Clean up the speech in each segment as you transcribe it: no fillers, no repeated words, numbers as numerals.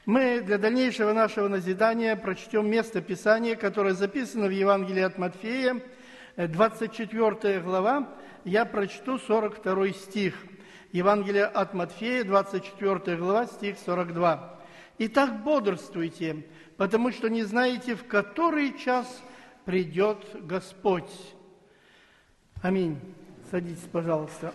Мы для дальнейшего нашего назидания прочтем место Писания, которое записано в Евангелии от Матфея, 24 глава. Я прочту 42 стих. Евангелие от Матфея, 24 глава, стих 42. «Итак, бодрствуйте, потому что не знаете, в который час придет Господь». Аминь. Садитесь, пожалуйста.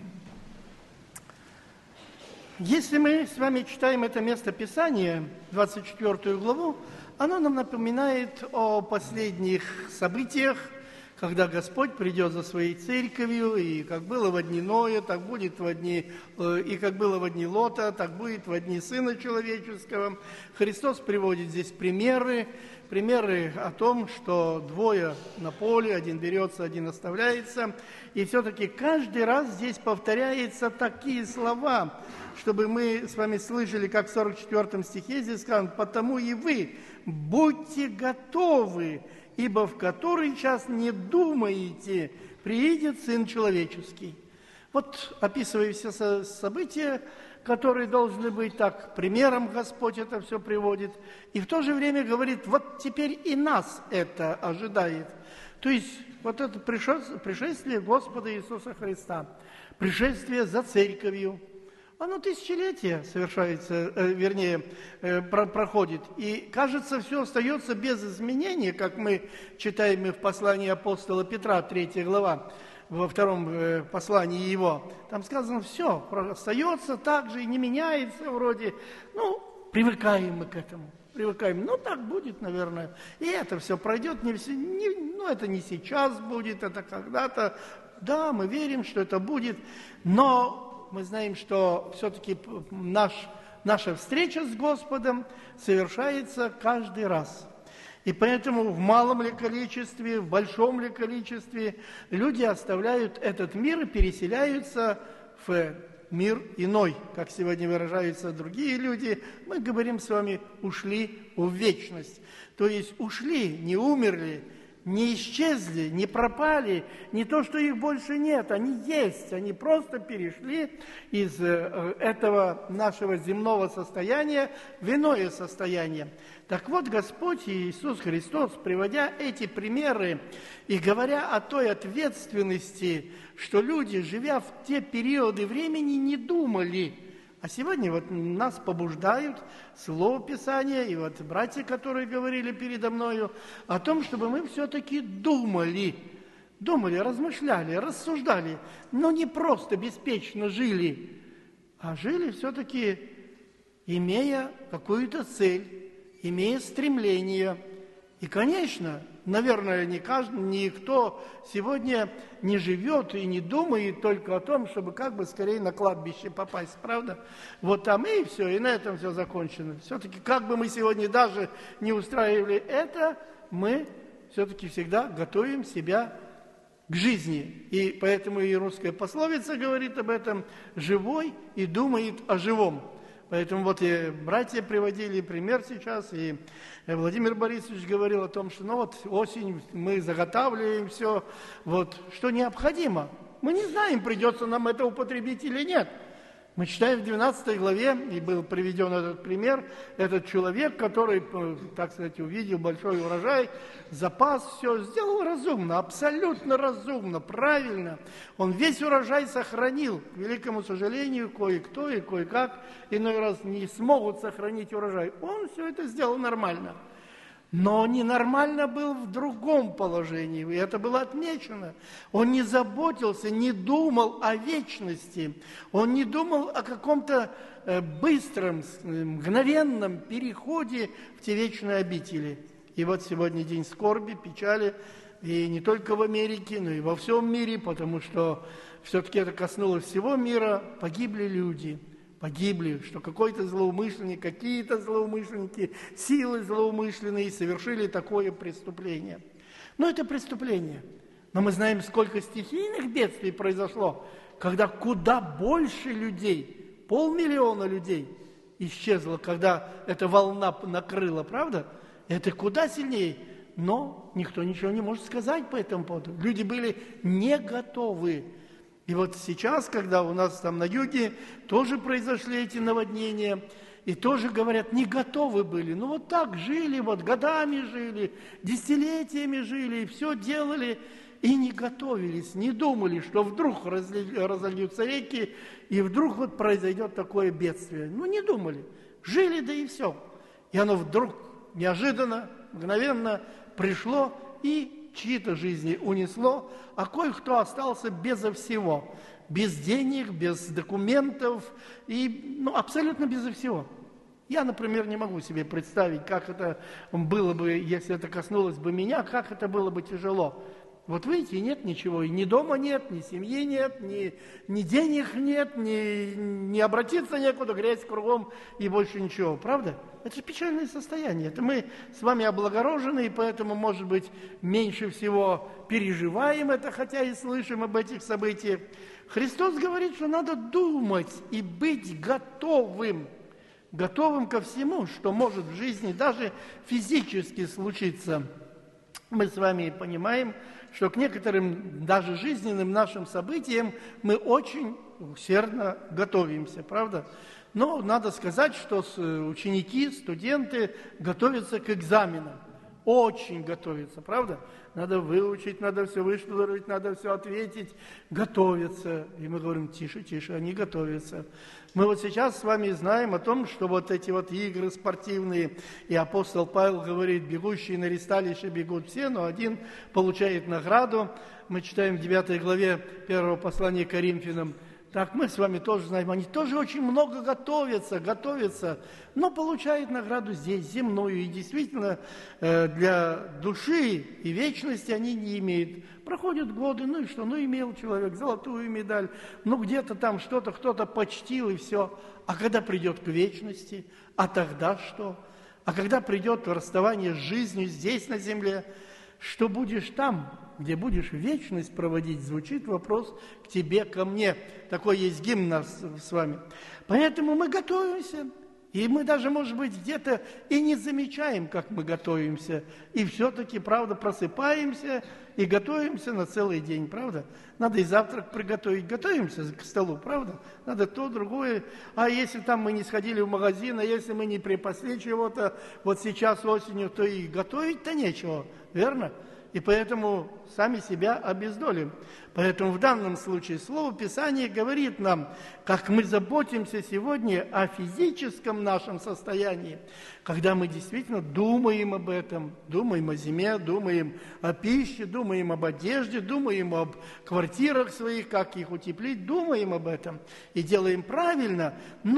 Если мы с вами читаем это место Писания, 24 главу, оно нам напоминает о последних событиях, когда Господь придет за своей церковью, и как было во дни Ноя, так будет и как было во дни Лота, так будет во дни Сына Человеческого. Христос приводит здесь примеры о том, что двое на поле, один берется, один оставляется. И все-таки каждый раз здесь повторяются такие слова, чтобы мы с вами слышали, как в 44 стихе здесь сказано: «Потому и вы будьте готовы, ибо в который час не думаете, приидет Сын Человеческий». Вот описывая все события, которые должны быть так, примером Господь это все приводит, и в то же время говорит: вот теперь и нас это ожидает. То есть вот это пришествие Господа Иисуса Христа, пришествие за церковью, оно тысячелетия проходит. И, кажется, все остается без изменения, как мы читаем в послании апостола Петра, 3 глава, во втором послании его. Там сказано, все остается так же и не меняется вроде. Привыкаем мы к этому. Привыкаем. Так будет, наверное. И это все пройдет. Это не сейчас будет, это когда-то. Да, мы верим, что это будет, но мы знаем, что все-таки наша встреча с Господом совершается каждый раз. И поэтому в малом ли количестве, в большом ли количестве люди оставляют этот мир и переселяются в мир иной. Как сегодня выражаются другие люди, мы говорим с вами, ушли в вечность. То есть ушли, не умерли, не исчезли, не пропали, не то, что их больше нет, они есть, они просто перешли из этого нашего земного состояния в иное состояние. Так вот, Господь Иисус Христос, приводя эти примеры и говоря о той ответственности, что люди, живя в те периоды времени, не думали. А сегодня вот нас побуждают Слово Писания, и вот братья, которые говорили передо мною, о том, чтобы мы все-таки думали, размышляли, рассуждали, но не просто беспечно жили, а жили все-таки, имея какую-то цель, имея стремление. И, конечно, наверное, никто сегодня не живет и не думает только о том, чтобы как бы скорее на кладбище попасть, правда? Вот там и все, и на этом все закончено. Все-таки, как бы мы сегодня даже не устраивали это, мы все-таки всегда готовим себя к жизни. И поэтому и русская пословица говорит об этом: «Живой и думает о живом». Поэтому вот и братья приводили пример сейчас, и Владимир Борисович говорил о том, что осень, мы заготавливаем все, что необходимо. Мы не знаем, придется нам это употребить или нет. Мы читаем в 12 главе, и был приведен этот пример, этот человек, который, так сказать, увидел большой урожай, запас, все, сделал разумно, абсолютно разумно, правильно. Он весь урожай сохранил. К великому сожалению, кое-кто и кое-как иной раз не смогут сохранить урожай. Он все это сделал нормально. Но ненормально был в другом положении, и это было отмечено. Он не заботился, не думал о вечности, он не думал о каком-то быстром, мгновенном переходе в те вечные обители. И вот сегодня день скорби, печали, и не только в Америке, но и во всем мире, потому что все-таки это коснулось всего мира, погибли люди. Что какой-то злоумышленник, какие-то злоумышленники, силы злоумышленные совершили такое преступление. Это преступление. Но мы знаем, сколько стихийных бедствий произошло, когда куда больше людей, 500 000 людей исчезло, когда эта волна накрыла, правда? Это куда сильнее. Но никто ничего не может сказать по этому поводу. Люди были не готовы. И вот сейчас, когда у нас там на юге тоже произошли эти наводнения, И тоже, говорят, не готовы были. Ну, вот так жили, вот годами жили, десятилетиями жили, и все делали, и не готовились, не думали, что вдруг разольются реки, и вдруг вот произойдет такое бедствие. Ну, не думали. Жили, да и все. И оно вдруг неожиданно, мгновенно пришло и чьи-то жизни унесло, а кое-кто остался безо всего. Без денег, без документов и абсолютно безо всего. Я, например, не могу себе представить, как это было бы, если это коснулось бы меня, как это было бы тяжело. Вот видите, нет ничего, и ни дома нет, ни семьи нет, ни денег нет, ни обратиться некуда, грязь кругом и больше ничего. Правда? Это же печальное состояние. Это мы с вами облагорожены, и поэтому, может быть, меньше всего переживаем это, хотя и слышим об этих событиях. Христос говорит, что надо думать и быть готовым ко всему, что может в жизни даже физически случиться. Мы с вами понимаем, что к некоторым даже жизненным нашим событиям мы очень усердно готовимся, правда? Но надо сказать, что ученики, студенты готовятся к экзаменам. Очень готовятся, правда? Надо выучить, надо все выштудировать, надо все ответить, готовятся. И мы говорим, тише, тише, они готовятся. Мы вот сейчас с вами знаем о том, что вот эти вот игры спортивные, и апостол Павел говорит, бегущие на ресталище бегут все, но один получает награду. Мы читаем в 9 главе 1 послания к Коринфянам. Так мы с вами тоже знаем, они тоже очень много готовятся, но получают награду здесь, земную. И действительно, для души и вечности они не имеют. Проходят годы, ну и что? Ну, имел человек золотую медаль, ну, где-то там что-то, кто-то почтил, и все. А когда придет к вечности, а тогда что? А когда придет расставание с жизнью здесь, на земле, что будешь там, где будешь вечность проводить, звучит вопрос к тебе, ко мне. Такой есть гимн нас с вами. Поэтому мы готовимся. И мы даже, может быть, где-то и не замечаем, как мы готовимся. И все-таки, правда, просыпаемся и готовимся на целый день, правда? Надо и завтрак приготовить. Готовимся к столу, правда? Надо то, другое. А если там мы не сходили в магазин, а если мы не припасли чего-то, вот сейчас осенью, то и готовить-то нечего, верно? И поэтому сами себя обездолим. Поэтому в данном случае Слово Писания говорит нам, как мы заботимся сегодня о физическом нашем состоянии, когда мы действительно думаем об этом, думаем о зиме, думаем о пище, думаем об одежде, думаем об квартирах своих, как их утеплить, думаем об этом и делаем правильно,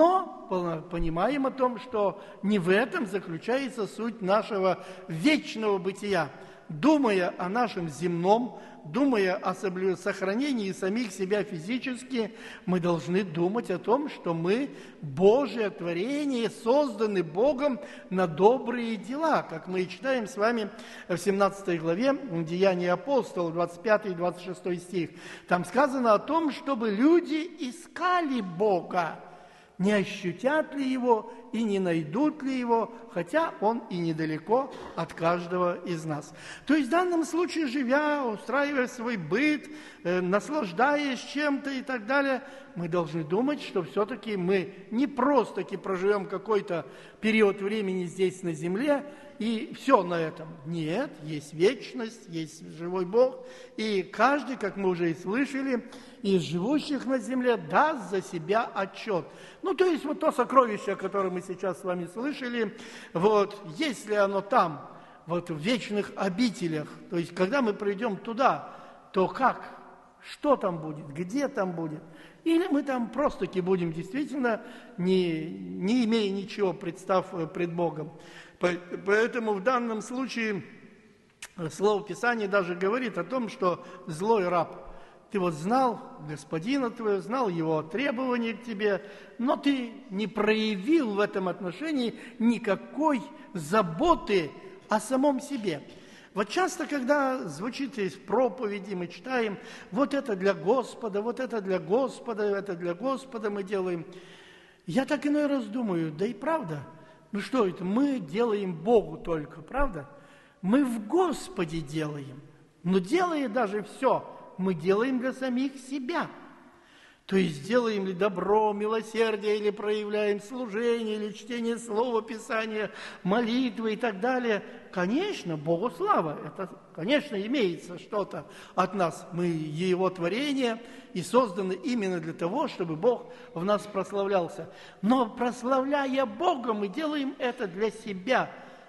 но понимаем о том, что не в этом заключается суть нашего вечного бытия. Думая о нашем земном, думая о сохранении самих себя физически, мы должны думать о том, что мы Божие творение, созданы Богом на добрые дела, как мы и читаем с вами в 17 главе Деяния апостолов, 25 и 26 стих. Там сказано о том, чтобы люди искали Бога, не ощутят ли Его и не найдут ли Его, хотя Он и недалеко от каждого из нас. То есть в данном случае, живя, устраивая свой быт, наслаждаясь чем-то и так далее, мы должны думать, что все-таки мы не просто-таки проживем какой-то период времени здесь на земле, и все на этом. Нет, есть вечность, есть живой Бог, и каждый, как мы уже и слышали, из живущих на земле даст за себя отчет. Ну, то есть вот то сокровище, о котором мы сейчас с вами слышали, вот, если оно там, вот в вечных обителях, то есть когда мы придем туда, то как? Что там будет? Где там будет? Или мы там просто-таки будем действительно, не имея ничего, представ пред Богом. Поэтому в данном случае Слово Писания даже говорит о том, что злой раб, ты вот знал господина твоего, знал его требования к тебе, но ты не проявил в этом отношении никакой заботы о самом себе. Вот часто, когда звучит из проповеди, мы читаем, вот это для Господа, вот это для Господа, это для Господа мы делаем. Я так иной раз думаю, да и правда, ну что это, мы делаем Богу только, правда? Мы в Господе делаем, но делая даже все, мы делаем для самих себя. То есть делаем ли добро, милосердие, или проявляем служение, или чтение слова, Писания, молитвы и так далее. Конечно, Богу слава. Это, конечно, имеется что-то от нас. Мы Его творение и созданы именно для того, чтобы Бог в нас прославлялся. Но прославляя Бога, мы делаем это для себя,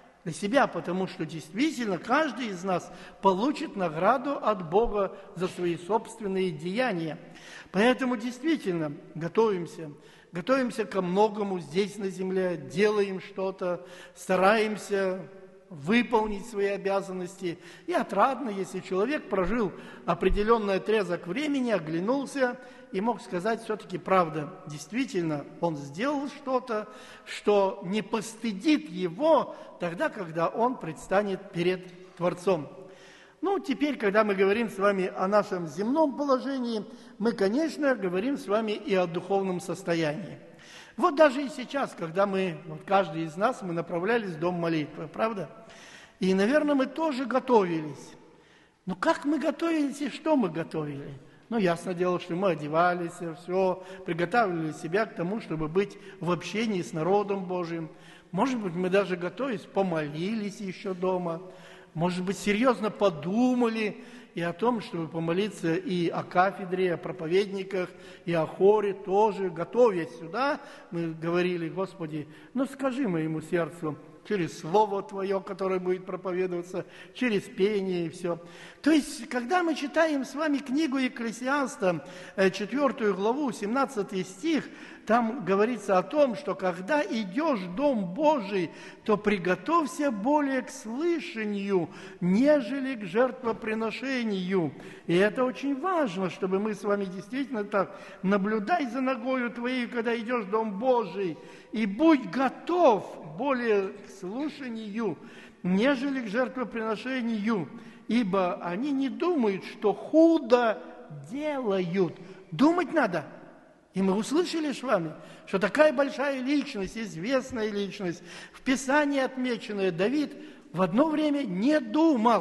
потому что действительно каждый из нас получит награду от Бога за свои собственные деяния. Поэтому действительно готовимся ко многому здесь на земле, делаем что-то, стараемся выполнить свои обязанности. И отрадно, если человек прожил определенный отрезок времени, оглянулся и мог сказать все-таки правда. Действительно, он сделал что-то, что не постыдит его тогда, когда он предстанет перед Творцом. Ну, теперь, когда мы говорим с вами о нашем земном положении, мы, конечно, говорим с вами и о духовном состоянии. Вот даже и сейчас, когда каждый из нас, мы направлялись в дом молитвы, правда? И, наверное, мы тоже готовились. Но как мы готовились и что мы готовили? Ну, ясно дело, что мы одевались, все, приготавливали себя к тому, чтобы быть в общении с народом Божьим. Может быть, мы даже готовились, помолились еще дома. Может быть, серьезно подумали и о том, чтобы помолиться и о кафедре, о проповедниках, и о хоре тоже. Готовясь сюда, мы говорили: Господи, скажи моему сердцу через Слово Твое, которое будет проповедоваться, через пение и все. То есть, когда мы читаем с вами книгу Екклесиаста, 4 главу, 17 стих, там говорится о том, что когда идешь в Дом Божий, то приготовься более к слышанию, нежели к жертвоприношению. И это очень важно, чтобы мы с вами действительно так: наблюдай за ногою твоей, когда идешь в Дом Божий, и будь готов более к слушанию, нежели к жертвоприношению, ибо они не думают, что худо делают. Думать надо. И мы услышали с вами, что такая большая личность, известная личность, в Писании отмеченная, Давид в одно время не думал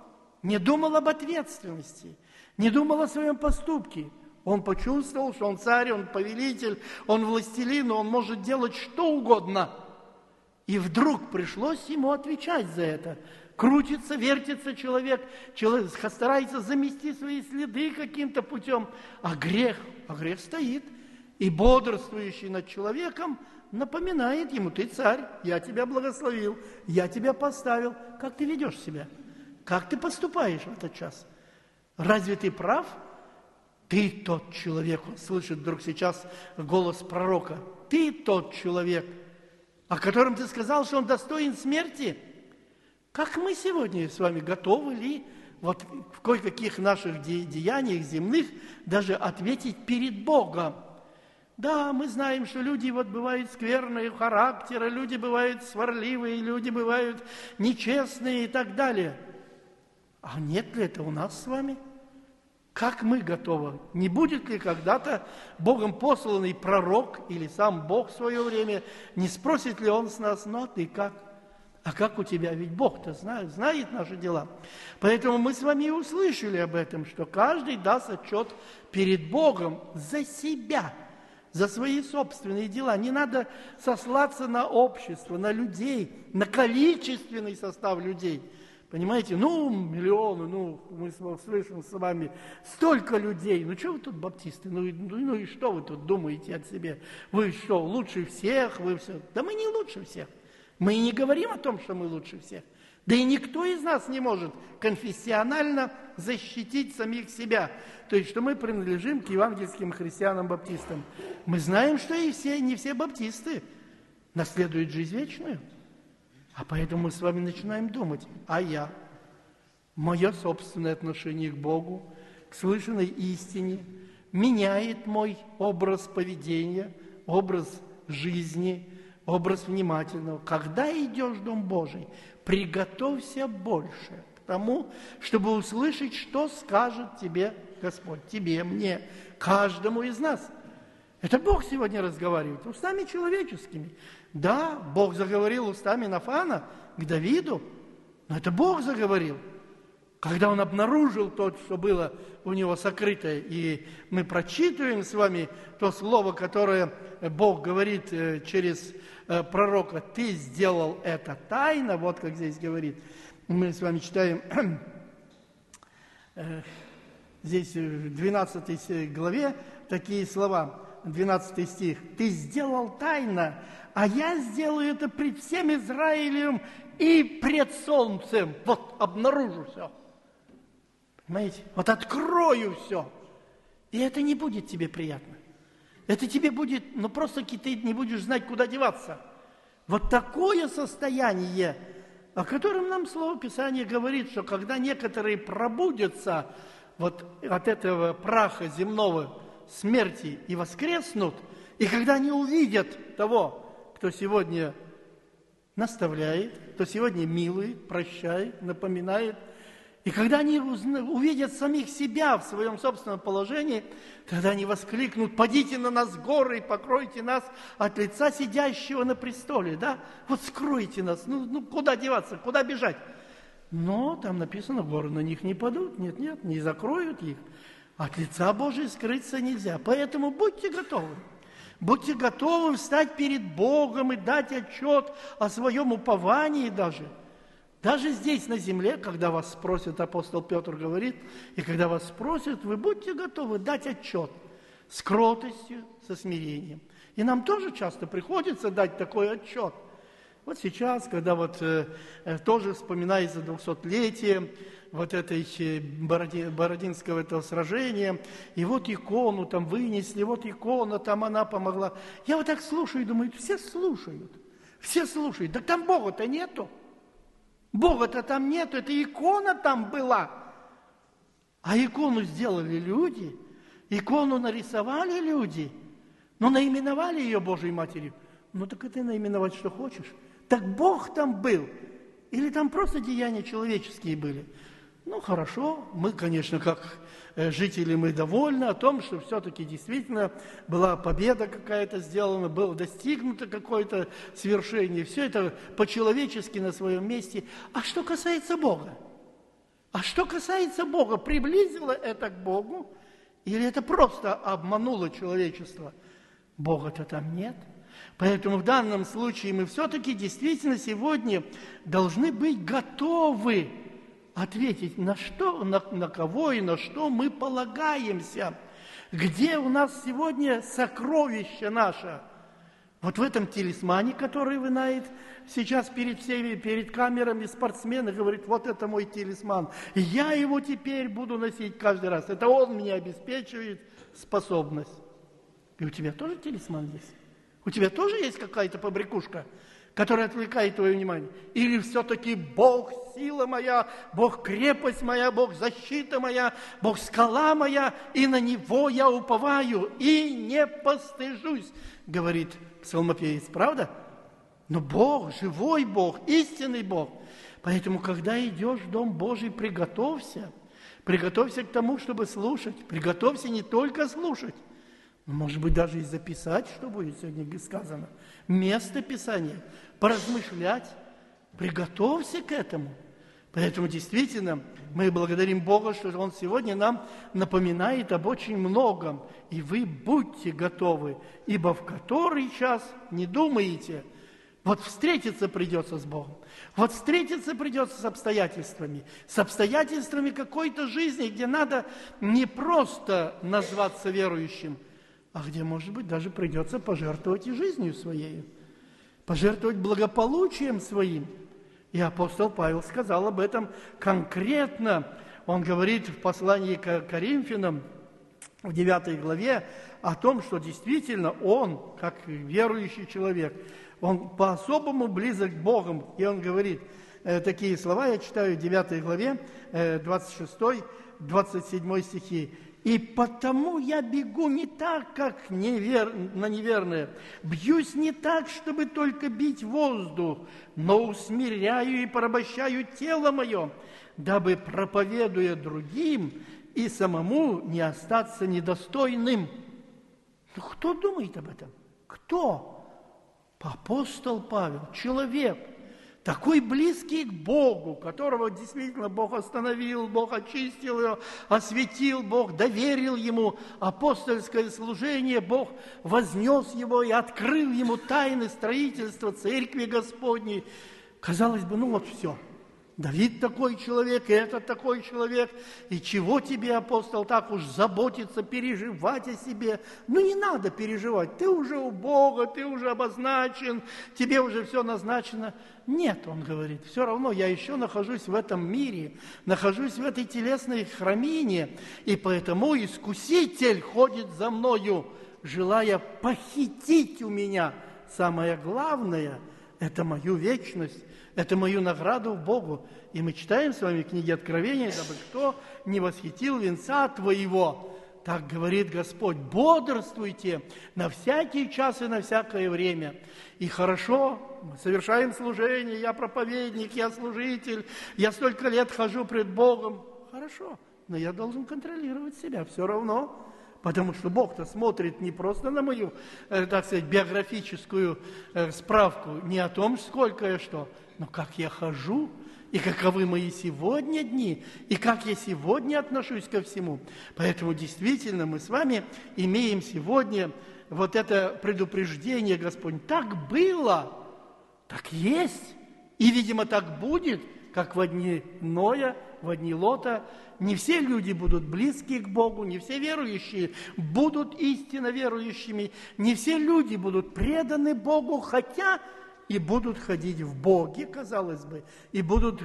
об ответственности, не думал о своем поступке. Он почувствовал, что он царь, он повелитель, он властелин, он может делать что угодно. И вдруг пришлось ему отвечать за это. Крутится, вертится человек старается замести свои следы каким-то путем, а грех стоит. И бодрствующий над человеком напоминает ему: ты царь, я тебя благословил, я тебя поставил. Как ты ведешь себя? Как ты поступаешь в этот час? Разве ты прав? Ты тот человек, он слышит вдруг сейчас голос пророка, ты тот человек, о котором ты сказал, что он достоин смерти. Как мы сегодня с вами готовы ли в кое-каких наших деяниях земных даже ответить перед Богом? Да, мы знаем, что люди бывают скверные характера, люди бывают сварливые, люди бывают нечестные и так далее. А нет ли это у нас с вами? Как мы готовы? Не будет ли когда-то Богом посланный пророк или сам Бог в свое время, не спросит ли Он с нас: а ты как? А как у тебя? Ведь Бог-то знает наши дела. Поэтому мы с вами и услышали об этом, что каждый даст отчет перед Богом за себя, за свои собственные дела. Не надо сослаться на общество, на людей, на количественный состав людей. Понимаете, миллионы, мы слышим с вами столько людей. Что вы тут, баптисты, и что вы тут думаете о себе? Вы что, лучше всех, вы все? Да мы не лучше всех. Мы и не говорим о том, что мы лучше всех. Да и никто из нас не может конфессионально защитить самих себя. То есть, что мы принадлежим к евангельским христианам-баптистам. Мы знаем, что не все баптисты наследуют жизнь вечную. А поэтому мы с вами начинаем думать: мое собственное отношение к Богу, к слышанной истине, меняет мой образ поведения, образ жизни, образ внимательного. Когда идешь в Дом Божий, приготовься больше к тому, чтобы услышать, что скажет тебе Господь, тебе, мне, каждому из нас. Это Бог сегодня разговаривает устами человеческими. Да, Бог заговорил устами Нафана к Давиду, но это Бог заговорил. когда он обнаружил то, что было у него сокрытое. И мы прочитываем с вами то слово, которое Бог говорит через пророка. Ты сделал это тайно, вот как здесь говорит. Мы с вами читаем здесь в 12 главе такие слова, 12 стих. Ты сделал тайно, а я сделаю это пред всем Израилем и пред солнцем. Вот обнаружу все. Понимаете? Вот открою все. И это не будет тебе приятно. Это тебе будет, просто ты не будешь знать, куда деваться. Вот такое состояние, о котором нам Слово Писания говорит, что когда некоторые пробудятся вот от этого праха земного смерти и воскреснут, и когда они увидят того, кто сегодня наставляет, кто сегодня милует, прощает, напоминает, и когда они увидят самих себя в своем собственном положении, тогда они воскликнут: «Падите на нас горы и покройте нас от лица сидящего на престоле». Да? Вот скройте нас, куда деваться, куда бежать? Но там написано, горы на них не падут, нет, не закроют их. От лица Божия скрыться нельзя. Поэтому будьте готовы. Будьте готовы встать перед Богом и дать отчет о своем уповании даже. Даже здесь, на земле, когда вас спросят, апостол Петр говорит, и когда вас спросят, вы будьте готовы дать отчет с кротостью, со смирением. И нам тоже часто приходится дать такой отчет. Вот сейчас, когда тоже вспоминается 200-летие вот этой Бородинского этого сражения, и вот икону там вынесли, вот икона, там она помогла. Я вот так слушаю и думаю, все слушают. Да там Бога-то нету. Бога-то там нету, это икона там была. А икону сделали люди, икону нарисовали люди, но наименовали ее Божьей Матерью. Так и ты наименовать что хочешь. Так Бог там был. Или там просто деяния человеческие были. Хорошо, мы, конечно, как жители, мы довольны о том, что все-таки действительно была победа какая-то сделана, было достигнуто какое-то свершение. Все это по-человечески на своем месте. А что касается Бога? Приблизило это к Богу? Или это просто обмануло человечество? Бога-то там нет. Поэтому в данном случае мы все-таки действительно сегодня должны быть готовы ответить, на кого и на что мы полагаемся. Где у нас сегодня сокровище наше? Вот в этом талисмане, который вынает сейчас перед камерами спортсмены, говорит, вот это мой талисман. И я его теперь буду носить каждый раз. Это он мне обеспечивает способность. И у тебя тоже талисман здесь? У тебя тоже есть какая-то побрякушка, которая отвлекает твое внимание? Или все-таки Бог сила моя, Бог крепость моя, Бог защита моя, Бог скала моя, и на Него я уповаю, и не постыжусь, говорит псалмопевец, правда? Но Бог, живой Бог, истинный Бог. Поэтому, когда идешь в Дом Божий, приготовься к тому, чтобы слушать. Приготовься не только слушать, может быть, даже и записать, что будет сегодня сказано. Место Писания, поразмышлять. Приготовься к этому. Поэтому действительно мы благодарим Бога, что Он сегодня нам напоминает об очень многом. И вы будьте готовы, ибо в который час не думаете. Вот встретиться придется с Богом. Вот встретиться придется с обстоятельствами какой-то жизни, где надо не просто назваться верующим, а где, может быть, даже придется пожертвовать и жизнью своей, пожертвовать благополучием своим. И апостол Павел сказал об этом конкретно. Он говорит в послании к Коринфянам, в 9 главе, о том, что действительно он, как верующий человек, он по-особому близок к Богу. И он говорит такие слова, я читаю в 9 главе, 26-27 стихи. «И потому я бегу не так, как на неверное, бьюсь не так, чтобы только бить воздух, но усмиряю и порабощаю тело мое, дабы, проповедуя другим, и самому не остаться недостойным». Кто думает об этом? Кто? Апостол Павел, человек, такой близкий к Богу, которого действительно Бог остановил, Бог очистил его, осветил, Бог доверил ему апостольское служение, Бог вознес его и открыл ему тайны строительства Церкви Господней. Казалось бы, ну вот все. Давид такой человек, и этот такой человек, и чего тебе, апостол, так уж заботиться, переживать о себе? Ну, не надо переживать, ты уже у Бога, ты уже обозначен, тебе уже все назначено. Нет, он говорит, все равно я еще нахожусь в этом мире, нахожусь в этой телесной храмине, и поэтому искуситель ходит за мною, желая похитить у меня самое главное – это мою вечность. Это мою награду в Богу. И мы читаем с вами книги Откровения, дабы кто не восхитил венца твоего. Так говорит Господь, бодрствуйте на всякий час и на всякое время. И хорошо, мы совершаем служение, я проповедник, я служитель, я столько лет хожу пред Богом. Хорошо, но я должен контролировать себя все равно. Потому что Бог-то смотрит не просто на мою, так сказать, биографическую справку, не о том, сколько я что, но как я хожу, и каковы мои сегодня дни, и как я сегодня отношусь ко всему. Поэтому действительно мы с вами имеем сегодня вот это предупреждение Господне. Так было, так есть, и, видимо, так будет, как в дни Ноя, в дни Лота. Не все люди будут близки к Богу, не все верующие будут истинно верующими, не все люди будут преданы Богу, хотя и будут ходить в Боге, казалось бы, и будут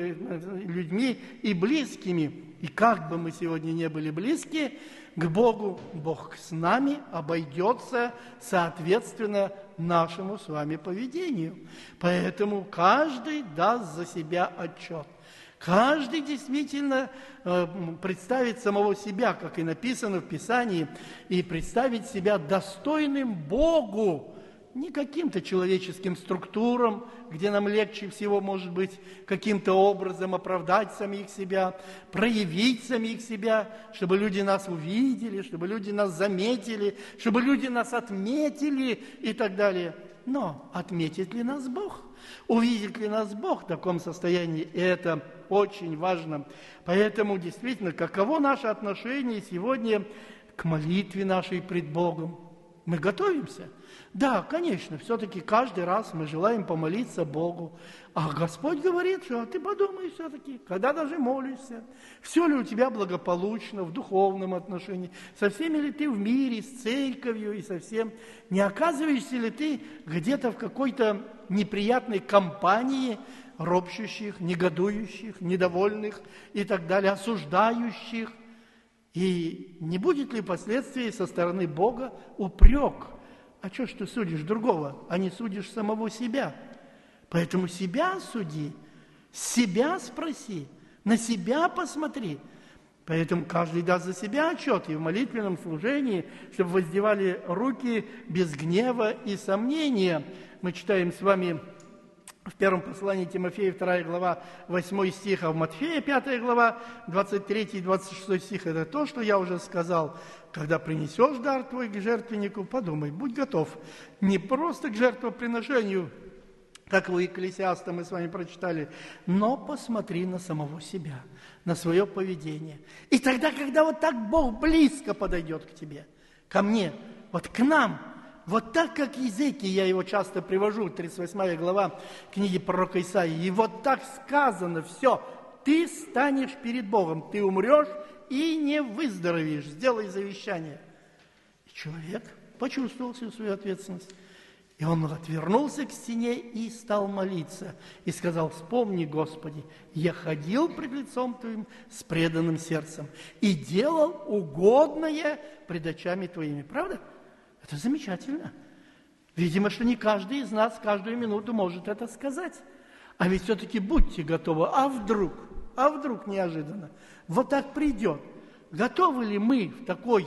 людьми и близкими. И как бы мы сегодня не были близки к Богу, Бог с нами обойдется соответственно нашему с вами поведению. Поэтому каждый даст за себя отчет. Каждый действительно представит самого себя, как и написано в Писании, и представить себя достойным Богу, не каким-то человеческим структурам, где нам легче всего, может быть, каким-то образом оправдать самих себя, проявить самих себя, чтобы люди нас увидели, чтобы люди нас заметили, чтобы люди нас отметили и так далее. Но отметит ли нас Бог? Увидит ли нас Бог в таком состоянии? И это очень важно. Поэтому действительно, каково наше отношение сегодня к молитве нашей пред Богом? Мы готовимся? Да, конечно, все-таки каждый раз мы желаем помолиться Богу. А Господь говорит, что ты подумай все-таки, когда даже молишься, все ли у тебя благополучно в духовном отношении, со всеми ли ты в мире, с церковью и со всем, не оказываешься ли ты где-то в какой-то неприятной компании ропщущих, негодующих, недовольных и так далее, осуждающих. И не будет ли впоследствии со стороны Бога упрек? А что ж ты судишь другого, а не судишь самого себя? Поэтому себя суди, себя спроси, на себя посмотри. Поэтому каждый даст за себя отчет и в молитвенном служении, чтобы воздевали руки без гнева и сомнения. Мы читаем с вами в первом послании Тимофея, 2 глава, 8 стих, а в Матфея, 5 глава, 23 и 26 стих. Это то, что я уже сказал. Когда принесешь дар твой к жертвеннику, подумай, будь готов не просто к жертвоприношению, как у Екклесиаста мы с вами прочитали, но посмотри на самого себя, на свое поведение. И тогда, когда вот так Бог близко подойдет к тебе, ко мне, вот к нам, вот так, как Иезекия, я его часто привожу, 38 глава книги пророка Исаии, и вот так сказано, все, ты станешь перед Богом, ты умрешь и не выздоровеешь, сделай завещание. И человек почувствовал всю свою ответственность. И он отвернулся к стене и стал молиться. И сказал, вспомни, Господи, я ходил пред лицом Твоим с преданным сердцем и делал угодное пред очами Твоими. Правда? Это замечательно. Видимо, что не каждый из нас каждую минуту может это сказать. А ведь все-таки будьте готовы. А вдруг неожиданно, вот так придет. Готовы ли мы в такой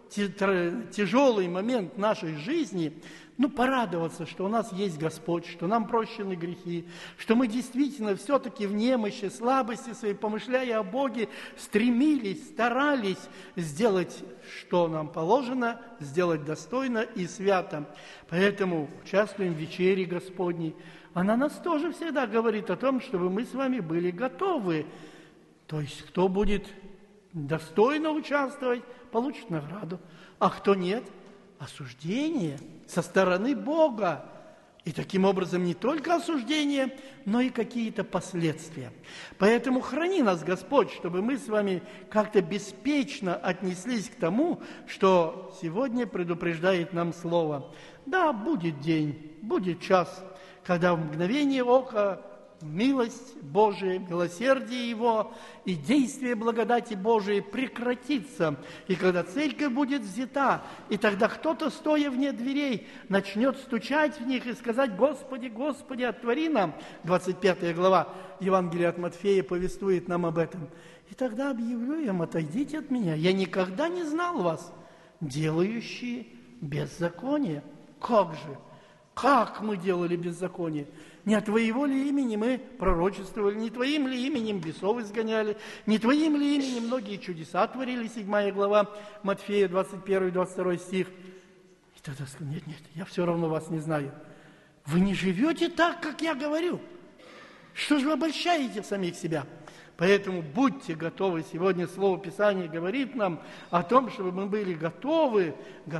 тяжелый момент нашей жизни, порадоваться, что у нас есть Господь, что нам прощены грехи, что мы действительно все-таки в немощи, слабости своей, помышляя о Боге, стремились, старались сделать, что нам положено, сделать достойно и свято. Поэтому участвуем в вечере Господней. Она нас тоже всегда говорит о том, чтобы мы с вами были готовы. То есть, кто будет достойно участвовать, получит награду, а кто нет, осуждение со стороны Бога. И таким образом не только осуждение, но и какие-то последствия. Поэтому храни нас, Господь, чтобы мы с вами как-то беспечно отнеслись к тому, что сегодня предупреждает нам Слово. Да, будет день, будет час, когда в мгновение ока милость Божия, милосердие Его и действие благодати Божией прекратится. И когда церковь будет взята, и тогда кто-то, стоя вне дверей, начнет стучать в них и сказать: «Господи, Господи, отвори нам». 25 глава Евангелия от Матфея повествует нам об этом. И тогда объявлю им: «Отойдите от меня, я никогда не знал вас, делающие беззаконие». Как же? Как мы делали беззаконие? Не от Твоего ли имени мы пророчествовали, не Твоим ли именем бесов изгоняли, не Твоим ли именем многие чудеса творили, 7 глава Матфея, 21-22 стих. И тогда сказал: нет, я все равно вас не знаю. Вы не живете так, как я говорю. Что же вы обольщаете самих себя? Поэтому будьте готовы. Сегодня Слово Писания говорит нам о том, чтобы мы были готовы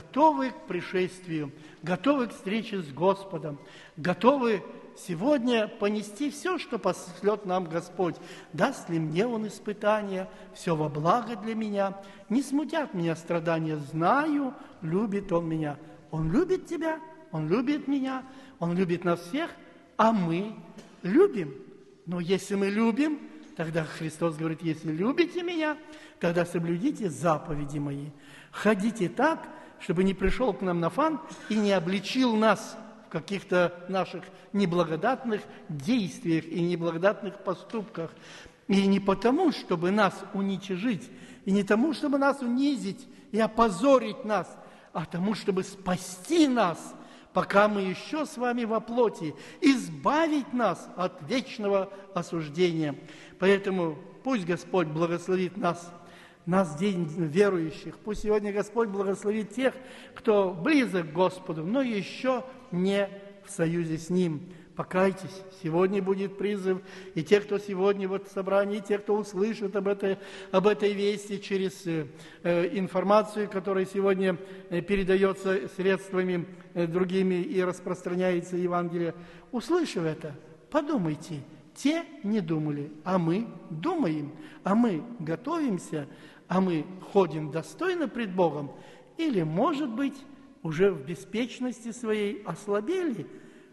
к пришествию, готовы к встрече с Господом, готовы сегодня понести все, что пошлет нам Господь. Даст ли мне Он испытания, все во благо для меня, не смутят меня страдания. Знаю, любит Он меня. Он любит тебя, Он любит меня, Он любит нас всех, а мы любим. Но если мы любим, тогда Христос говорит: если любите меня, тогда соблюдите заповеди мои. Ходите так, чтобы не пришел к нам Нафан и не обличил нас в каких-то наших неблагодатных действиях и неблагодатных поступках. И не потому, чтобы нас уничижить, и не тому, чтобы нас унизить и опозорить нас, а тому, чтобы спасти нас, пока мы еще с вами во плоти, избавить нас от вечного осуждения. Поэтому пусть Господь благословит нас день верующих. Пусть сегодня Господь благословит тех, кто близок к Господу, но еще не в союзе с Ним. Покайтесь, сегодня будет призыв, и те, кто сегодня в собрании, и те, кто услышит об этой вести через информацию, которая сегодня передается средствами другими и распространяется Евангелие, услышав это, подумайте. Те не думали, а мы думаем, а мы готовимся, а мы ходим достойно пред Богом, или, может быть, уже в беспечности своей ослабели,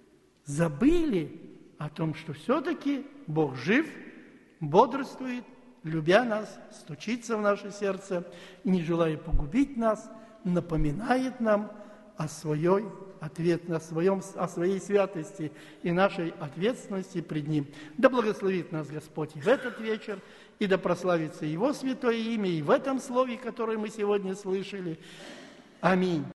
забыли о том, что все-таки Бог жив, бодрствует, любя нас, стучится в наше сердце и, не желая погубить нас, напоминает нам о своей святости и нашей ответственности пред Ним. Да благословит нас Господь и в этот вечер, и да прославится Его святое имя и в этом слове, которое мы сегодня слышали. Аминь.